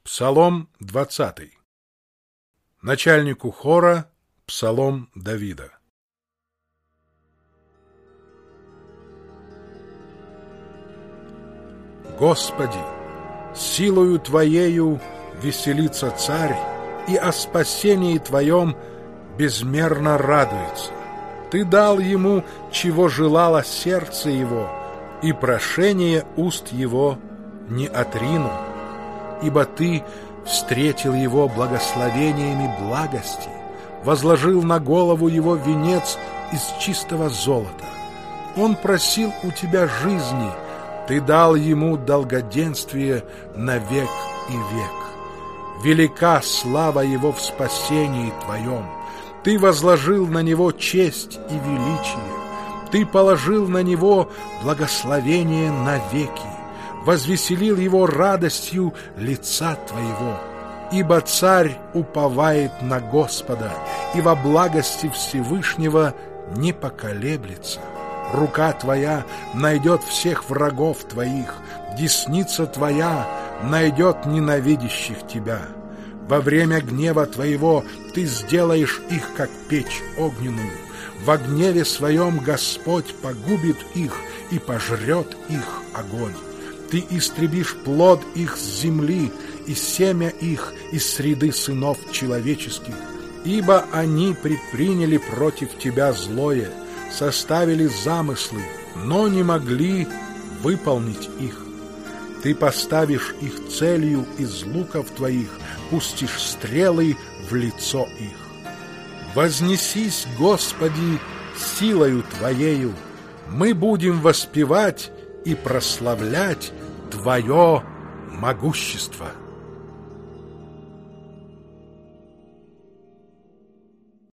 Псалом 20. Начальнику хора псалом Давида. Господи, силою Твоею веселится царь, и о спасении Твоем безмерно радуется. Ты дал ему, чего желало сердце его, и прошение уст его не отрину. Ибо Ты встретил его благословениями благости, возложил на голову его венец из чистого золота. Он просил у Тебя жизни, Ты дал ему долгоденствие на век и век. Велика слава его в спасении Твоем. Ты возложил на него честь и величие. Ты положил на него благословение навеки. Возвеселил его радостью лица Твоего. Ибо царь уповает на Господа, и во благости Всевышнего не поколеблется. Рука Твоя найдет всех врагов Твоих, десница Твоя найдет ненавидящих Тебя. Во время гнева Твоего Ты сделаешь их, как печь огненную. Во гневе Своем Господь погубит их и пожрет их огонь. Ты истребишь плод их с земли и семя их из среды сынов человеческих, ибо они предприняли против Тебя злое, составили замыслы, но не могли выполнить их. Ты поставишь их целью из луков Твоих, пустишь стрелы в лицо их. Вознесись, Господи, силою Твоею, мы будем воспевать и прославлять Твое могущество.